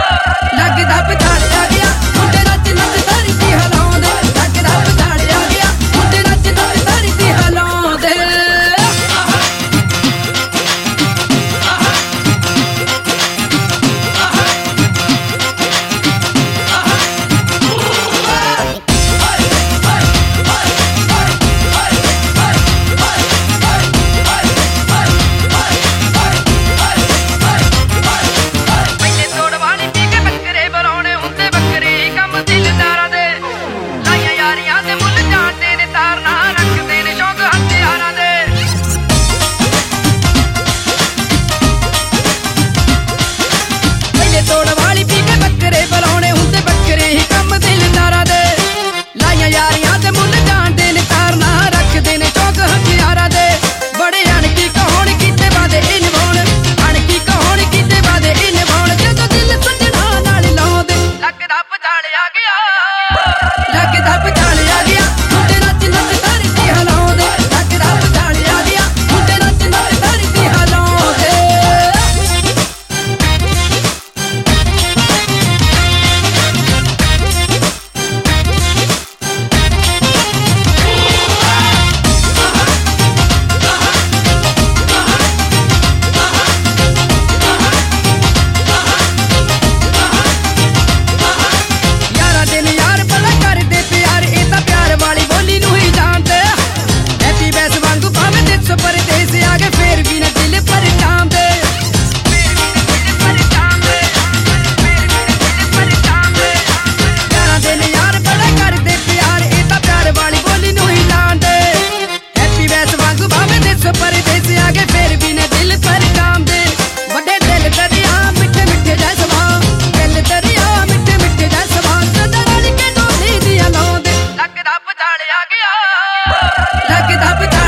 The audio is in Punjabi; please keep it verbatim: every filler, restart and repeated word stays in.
ਲੱਗਦਾ ਪਛਾੜਿਆ ਗਿਆ ਮੁੰਡੇ ਨੱਚ ਨੱਚ ਧਰਤੀ ਹਿਲਾਉਂਦੇ ਲੱਗਦਾ ਪਛਾੜਿਆ ਗਿਆ ਮੁੰਡੇ ਨੱਚ ਨੱਚ ਧਰਤੀ ਹਿਲਾਉਂਦੇ ਲੱਗਦਾ ਪਛਾੜਿਆ ਗਿਆ ਮੁੰਡੇ ਨੱਚ ਨੱਚ ਧਰਤੀ ਹਿਲਾਉਂਦੇ ਲੱਗਦਾ ਪਛਾੜਿਆ ਗਿਆ ਮੁੰਡੇ ਨੱਚ ਨੱਚ ਧਰਤੀ ਹਿਲਾਉਂਦੇ परदेसी आगे फिर भी न दिल पर काम दे बड़े दिल दरिया मिठे मिठे जाए सवाल दिल दरिया मिठे मिठे जाए सवाल सदा के डोली दिया लौ दे लगदा पछाड़िया गया लगदा